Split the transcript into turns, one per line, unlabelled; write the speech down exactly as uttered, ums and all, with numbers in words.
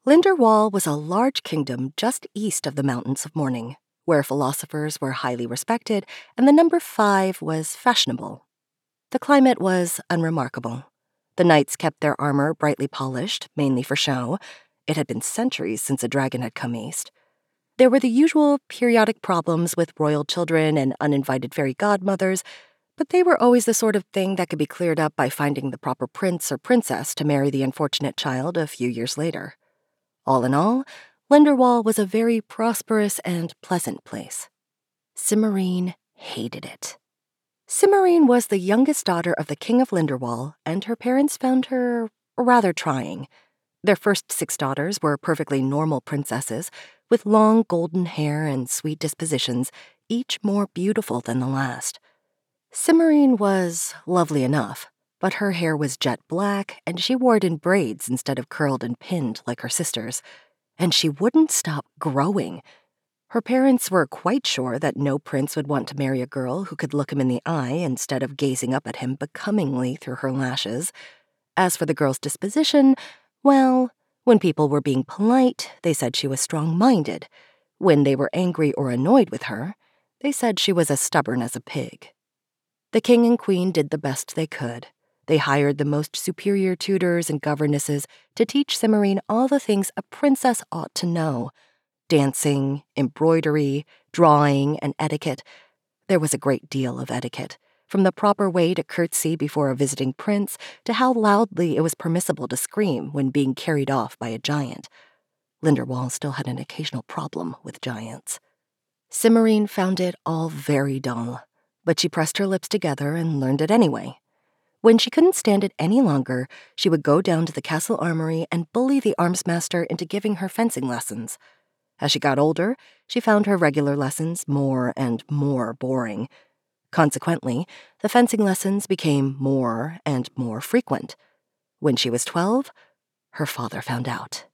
Linderwall was a large kingdom just east of the Mountains of Mourning, where philosophers were highly respected and the number five was fashionable. The climate was unremarkable. The knights kept their armor brightly polished, mainly for show. It had been centuries since a dragon had come east. There were the usual periodic problems with royal children and uninvited fairy godmothers, but they were always the sort of thing that could be cleared up by finding the proper prince or princess to marry the unfortunate child a few years later. All in all, Linderwall was a very prosperous and pleasant place. Cimmerine hated it. Cimmerine was the youngest daughter of the King of Linderwall, and her parents found her rather trying. Their first six daughters were perfectly normal princesses, with long golden hair and sweet dispositions, each more beautiful than the last. Cimmerine was lovely enough, but her hair was jet black, and she wore it in braids instead of curled and pinned like her sisters, and she wouldn't stop growing. Her parents were quite sure that no prince would want to marry a girl who could look him in the eye instead of gazing up at him becomingly through her lashes. As for the girl's disposition, well, when people were being polite, they said she was strong-minded. When they were angry or annoyed with her, they said she was as stubborn as a pig. The king and queen did the best they could. They hired the most superior tutors and governesses to teach Cimmerine all the things a princess ought to know: dancing, embroidery, drawing, and etiquette. There was a great deal of etiquette, from the proper way to curtsy before a visiting prince to how loudly it was permissible to scream when being carried off by a giant. Linderwall still had an occasional problem with giants. Cimmerine found it all very dull, but she pressed her lips together and learned it anyway. When she couldn't stand it any longer, she would go down to the castle armory and bully the armsmaster into giving her fencing lessons. As she got older, she found her regular lessons more and more boring. Consequently, the fencing lessons became more and more frequent. When she was twelve, her father found out.